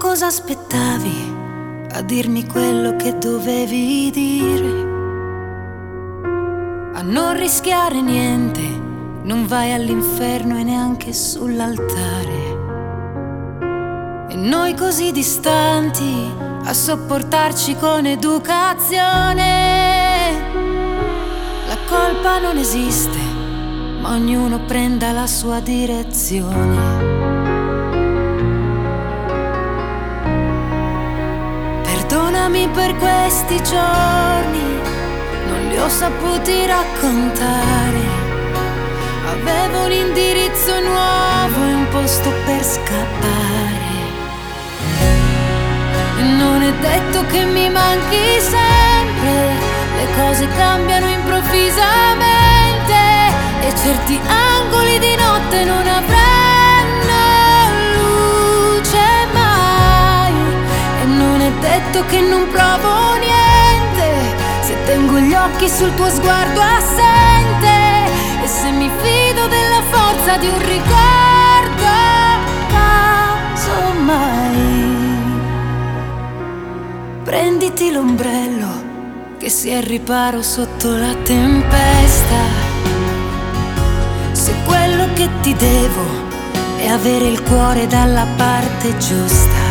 cosa aspettavi a dirmi quello che dovevi dire? A non rischiare niente, non vai all'inferno e neanche sull'altare. E noi così distanti a sopportarci con educazione. La colpa non esiste, ma ognuno prenda la sua direzione. Perdonami per questi giorni, non li ho saputi raccontare. Avevo un indirizzo nuovo e un posto per scappare. E non è detto che mi manchi sempre, le cose cambiano improvvisamente e certi angoli di notte non avranno luce mai. E non è detto che non provo niente se tengo gli occhi sul tuo sguardo assente e se mi fido della forza di un ricordo, casomai. Prenditi l'ombrello che sia al riparo sotto la tempesta. Se quello che ti devo è avere il cuore dalla parte giusta.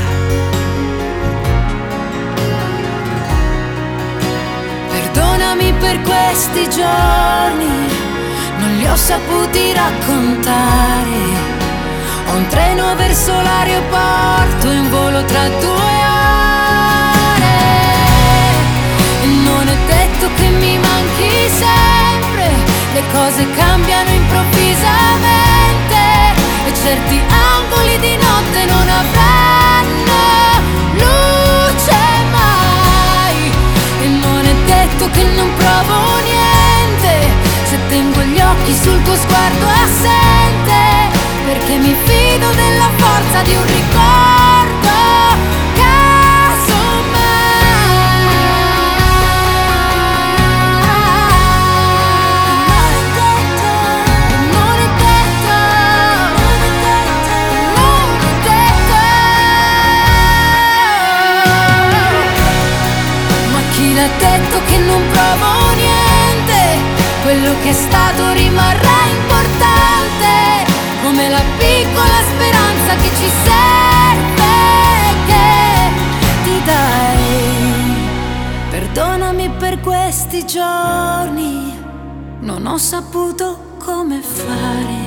Perdonami per questi giorni, non li ho saputi raccontare. Ho un treno verso l'aeroporto e un volo tra 2 ore. E non è detto che mi manchi sempre, le cose cambiano improvvisamente e certi angoli di notte non avranno luce mai. E non è detto che non provo niente se tengo gli occhi sul tuo sguardo assente, perché mi fido della forza di un ricordo, casomai. Non è detto, non è detto. Ma chi l'ha detto che non provo niente? Quello che è stato rimarrà importante, come la piccola speranza che ci serve, che ti dai. Perdonami per questi giorni, non ho saputo come fare.